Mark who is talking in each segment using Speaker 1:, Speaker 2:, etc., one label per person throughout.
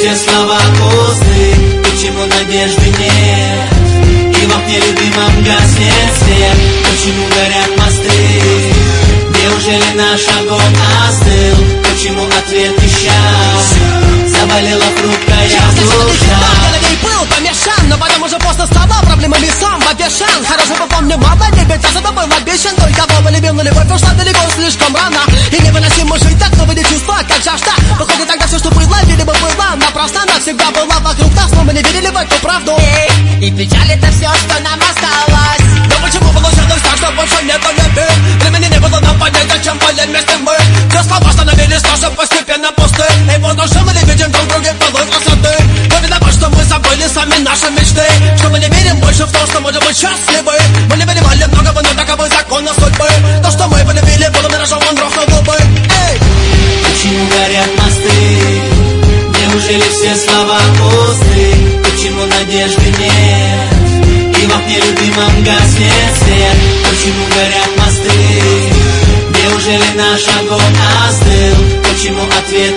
Speaker 1: все слова пусты? Почему надежды нет? И в окне любимом гаснет свет. Почему горят мосты? Неужели наш огонь остыл? Почему ответ исчез? Заболела хрупкая душа.
Speaker 2: Был помешан, но потом уже просто стала проблемами сам обещан. Хорошего помню, мало не ведь я был обещан. Только Бога любил, но любовь ушла далеко слишком рано. И невыносимо жить так, но были чувства, как жажда. Выходит, тогда все, что было, видимо, было напрасно. Навсегда была вокруг нас, но мы не верили в эту правду.
Speaker 3: И печаль это все, что нам осталось.
Speaker 2: Но почему получилось так, что больше нету любви? Времени не было нам понять, зачем были вместе мы. Все слова становились тоже постепенно пусты. И вот уже мы не видим друг друга былой красоты. Но виноват, что мы забыли сами наши мечты. Что мы не верим больше в то, что можем быть счастливы. Мы не понимали многого, но таковы законы судьбы. То, что мы полюбили, было миражом, он рухнул губы.
Speaker 1: Почему горят мосты? Неужели все слова пусты? Почему надежды нет? И в окне любимом гаснет свет. Почему горят мосты? Неужели наш огонь остыл? Почему ответ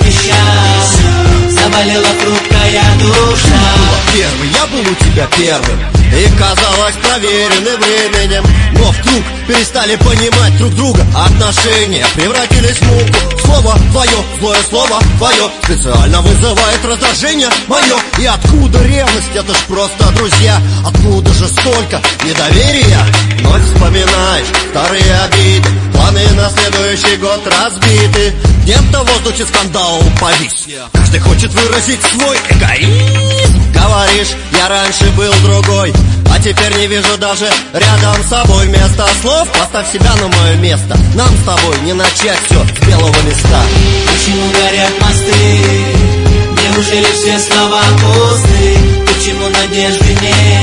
Speaker 1: исчез? Заболела хрупкая душа.
Speaker 4: Первый, я был у тебя первым, и казалось проверены временем. Но вдруг перестали понимать друг друга. Отношения превратились в муку. Слово твое, злое слово твое специально вызывает раздражение мое. И откуда ревность? Это ж просто друзья. Откуда же столько недоверия? Вновь вспоминаешь старые обиды. Планы на следующий год разбиты. Где-то в воздухе скандал повис. Каждый хочет выразить свой эгоизм. Говоришь, я раньше был другой, а теперь не вижу даже рядом с собой. Вместо слов поставь себя на мое место. Нам с тобой не начать все с белого листа.
Speaker 1: Почему горят мосты? Неужели все слова пусты? Почему надежды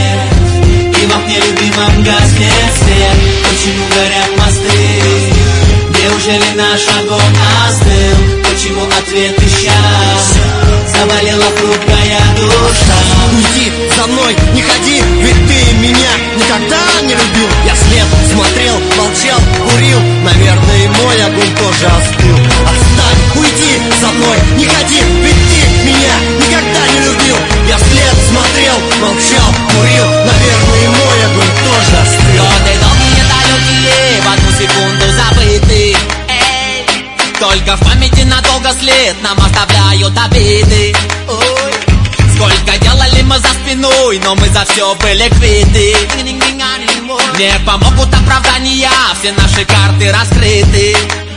Speaker 1: нет? И в окне любимом гаснет свет. Почему горят мосты? Неужели наш огонь остыл? Почему ответ исчез? Заболела хрупкая душа.
Speaker 4: Уйди за мной, не ходи, ведь ты меня никогда не любил. Я вслед смотрел, молчал, курил. Наверное, и мой огонь тоже остыл. Отстань, уйди за мной, не ходи, ведь ты меня никогда не любил. Я вслед смотрел, молчал, курил. Наверное, и мой огонь тоже остыл.
Speaker 3: Годы долгие далекие, в одну секунду забыты. Только в памяти надолго след нам оставляют обиды. Ой. Сколько делали мы за спиной, но мы за все были квиты. Не помогут оправдания, все наши карты раскрыты.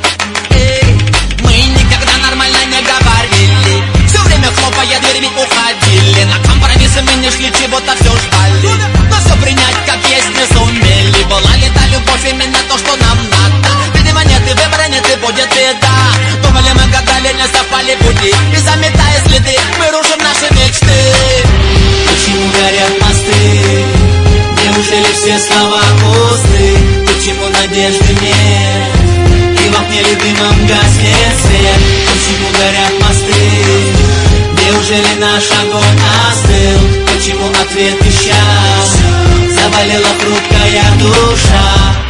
Speaker 3: Мы никогда нормально не говорили, все время хлопая дверьми уходили. На компромиссы мы не шли, чего-то все ждали, но все принять как есть не сумели. Была ли та любовь именно то, что нам надо? Видимо нет, и выбора нет, и будет беда. Думали мы, гадали, не совпали пути, и заметая следы, мы рушим наши мечты.
Speaker 1: Почему горят мосты? Неужели все слова пусты? Почему надежды нет? И в окне любимом гаснет свет. Почему горят мосты? Неужели наш огонь остыл? Почему ответ исчез? Заболела хрупкая душа.